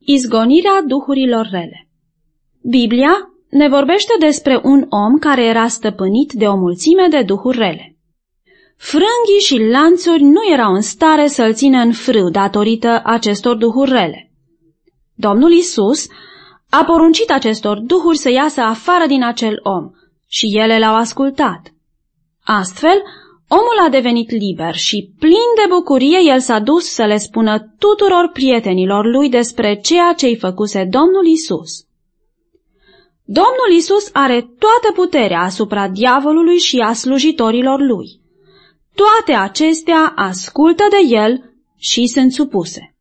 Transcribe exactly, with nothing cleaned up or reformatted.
Izgonirea duhurilor rele. Biblia ne vorbește despre un om care era stăpânit de o mulțime de duhuri rele. Frânghii și lanțuri nu erau în stare să-l țină în frâu datorită acestor duhuri rele. Domnul Iisus a poruncit acestor duhuri să iasă afară din acel om și ele l-au ascultat. Astfel, omul a devenit liber și, plin de bucurie, el s-a dus să le spună tuturor prietenilor lui despre ceea ce-i făcuse Domnul Iisus. Domnul Iisus are toată puterea asupra diavolului și a slujitorilor lui. Toate acestea ascultă de el și sunt supuse.